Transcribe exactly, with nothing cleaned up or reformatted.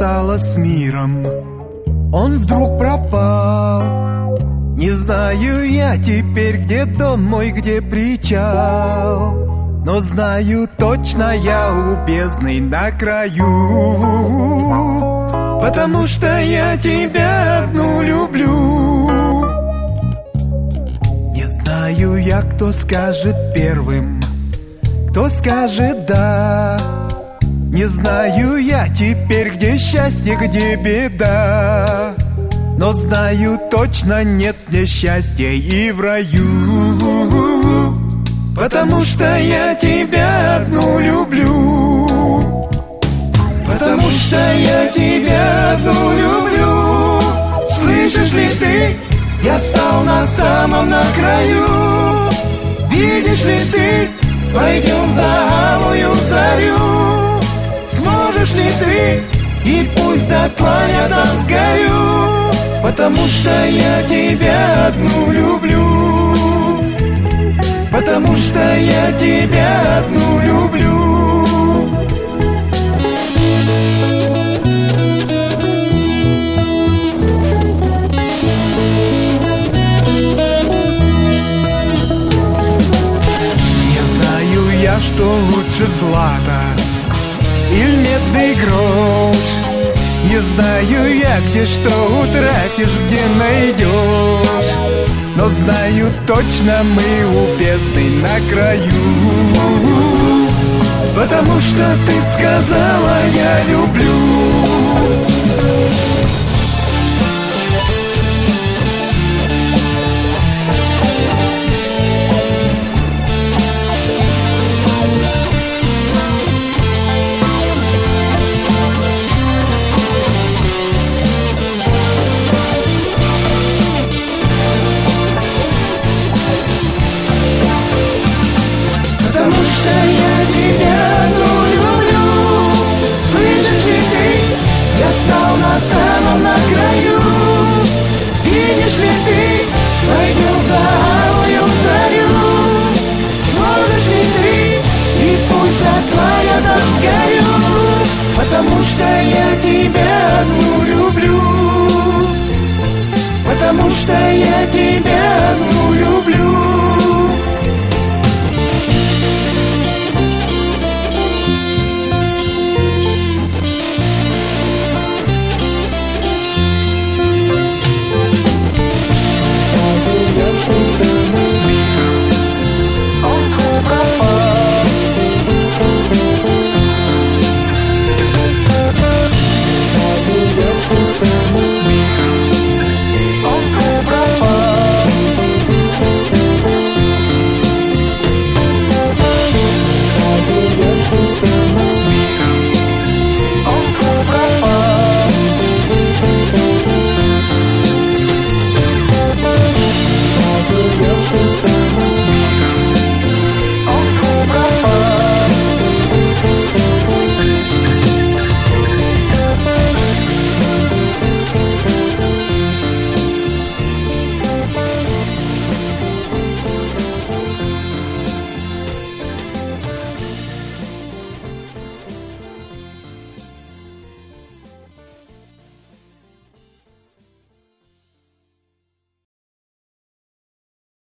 стало с миром, он вдруг пропал. Не знаю я теперь, где дом мой, где причал, но знаю точно, я у бездны на краю, потому что я тебя одну люблю. Не знаю я, кто скажет первым, кто скажет «да». Не знаю я теперь, где счастье, где беда, но знаю точно, нет мне счастья и в раю, потому что я тебя одну люблю. Потому что я тебя одну люблю. Слышишь ли ты, я стал на самом на краю. Видишь ли ты, пойдем за алую зарю. Сможешь ли ты, и пусть дотла я там сгорю, потому что я тебя одну люблю. Потому что я тебя одну люблю. Не знаю я, что лучше злато или медный грош. Не знаю я, где что утратишь, где найдешь, но знаю точно, мы у бездны на краю, потому что ты сказала «я люблю». Потому что я тебя одну люблю. Потому что я тебя